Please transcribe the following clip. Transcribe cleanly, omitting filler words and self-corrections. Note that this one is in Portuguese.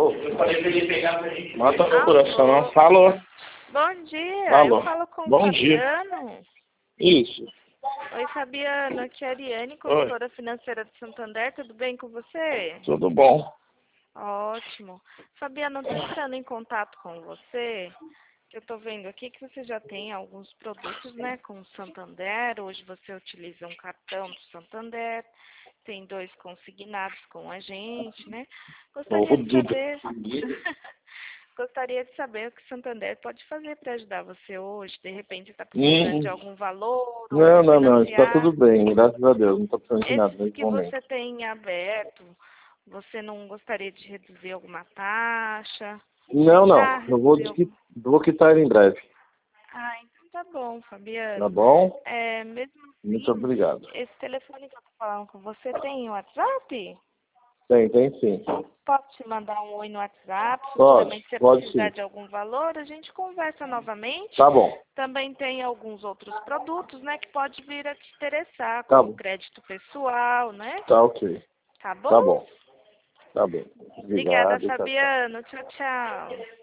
Alô? Eu falei pra ele pegar pra gente. Mata meu coração, não. Alô? Bom dia, Alô? eu falo com o Bom dia. Fabiano. Isso. Oi, Fabiano, aqui é a Ariane, consultora financeira de Santander, tudo bem com você? Tudo bom. Ótimo. Fabiano, estou entrando em contato com você, que eu estou vendo aqui que você já tem alguns produtos, né, com o Santander. Hoje você utiliza um cartão do Santander, tem 2 consignados com a gente, né? Gostaria de saber... Gostaria de saber o que o Santander pode fazer para ajudar você hoje. De repente, está precisando de algum valor? Não. Está tudo bem. Graças a Deus. Não estou precisando de nada nesse Que momento. você tem aberto, você não gostaria de reduzir alguma taxa? Não. Eu vou quitar ele em breve. Ah, então tá bom, Fabiano. Tá bom? Mesmo assim, Muito obrigado. esse telefone que eu tô falando com você tem WhatsApp? Tem sim. Posso te mandar um oi no WhatsApp? Pode, Se você pode precisar sim. de algum valor, a gente conversa novamente. Tá bom. Também tem alguns outros produtos, né, que pode vir a te interessar, Tá como bom. crédito pessoal, né? Tá ok. Tá bom? Tá bom. Tá bem. Obrigada, Obrigado. Tchau, tchau. Fabiano. Tchau, tchau.